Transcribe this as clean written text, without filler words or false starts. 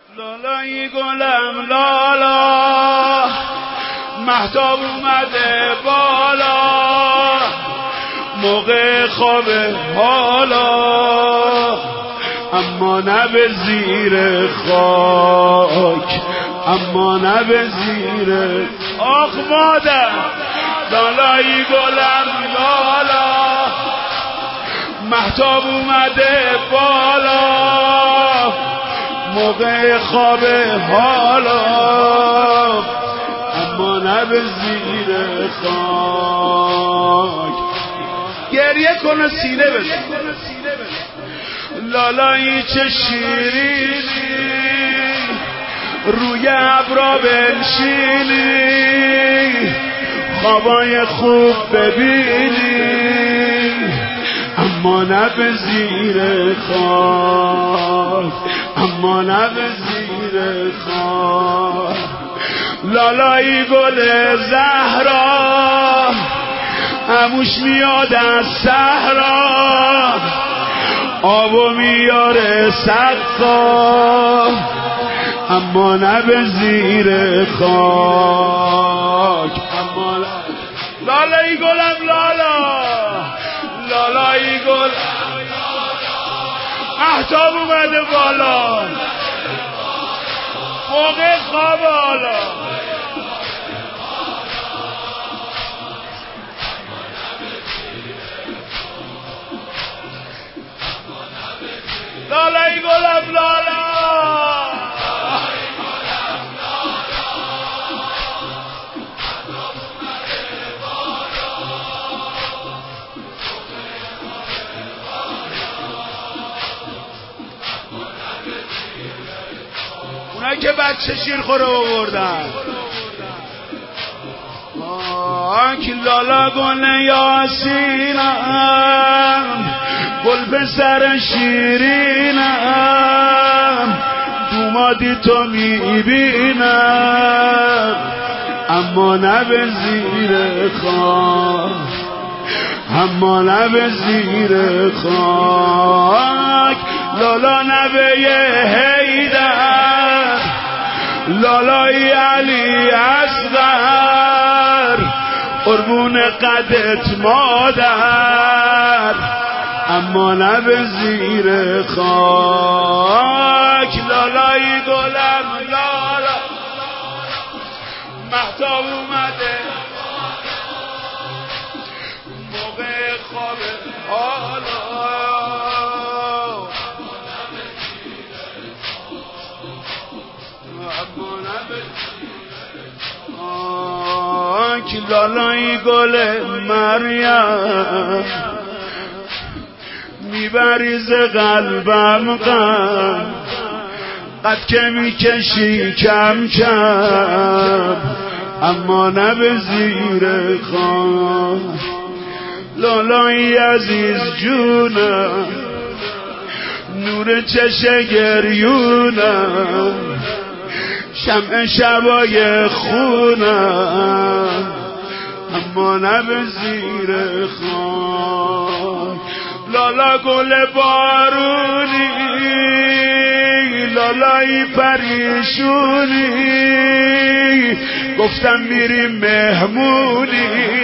لالایی گلم لالا، مهتاب اومده بالا، موقع خواب حالا، اما نه به زیر خاک، اما نه به زیر آخ مادر. لالایی گلم لالا، مهتاب اومده بالا، موقع خواب حالا، اما نه به زیر خاک. گریه کن و سینه بزن. لالایی چه شیرینی، روی ابرا بنشینی، خوابای خوب ببینی، اما نه به زیر خاک، اما نه به زیر خاک. لالایی گل زهرا، عموش میاد از صحرا، آبو میاره سقا، اما نه به زیر خاک. اما لالایی گلم لالا، لالایی گل مهتاب اومده بالا، موقع خواب حالا، لالایی گلم لالا. اونایی که بچه شیرخوره آوردن، آنک لالا گل یاسینم، گل پسر شیرینم، دومادی تو میبینم، اما نه به زیر خاک، اما نه به زیر خاک. لالا نبه حیدر، لالای علی اصغر، قربون قدت مادر، اما نه به زیر خاک. لالای گلم لالا، مهتاب اومده موقع خواب حالا، اما نه به آنک. لالای گل مریم، میبریز قلبم غم، قد که میکشی کم کم، اما نه به زیر خاک. لالای عزیز جونم، نور چشم گریونم، شمع شبای خونم، اما نه به زیر خاک. لالا گل بارونی، لالایی پریشونی، گفتم میریم مهمونی،